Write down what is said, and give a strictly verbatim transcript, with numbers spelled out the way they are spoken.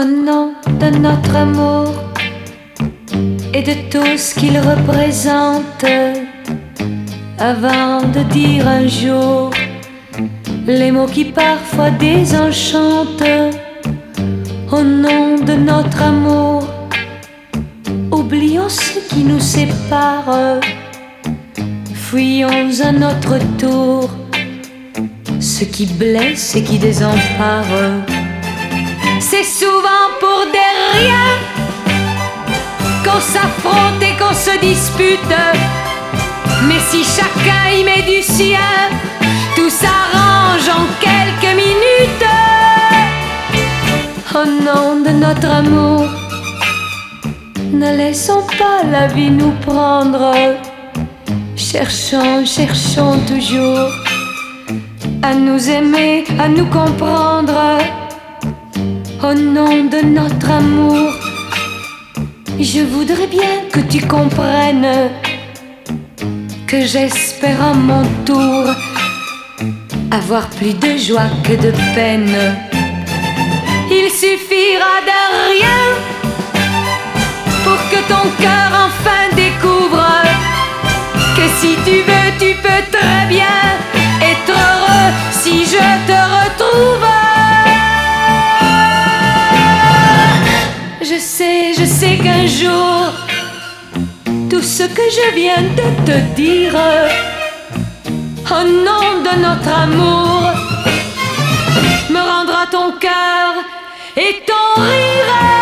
Au nom de notre amour et de tout ce qu'il représente, avant de dire un jour les mots qui parfois désenchantent, au nom de notre amour, oublions ce qui nous sépare, fuyons à notre tour ce qui blesse et qui désempare. C'est souvent pour des riens qu'on s'affronte et qu'on se dispute, mais si chacun y met du sien, tout s'arrange en quelques minutes. Au nom de notre amour, ne laissons pas la vie nous prendre. Cherchons, cherchons toujours à nous aimer, à nous comprendre. Au nom de notre amour, je voudrais bien que tu comprennes que j'espère à mon tour avoir plus de joie que de peine. Il suffira de rien pour que ton cœur enfin découvre que si tu veux, tu peux très bien être heureux si je te retrouve. Je sais, je sais qu'un jour, tout ce que je viens de te dire, au nom de notre amour, me rendra ton cœur et ton rire.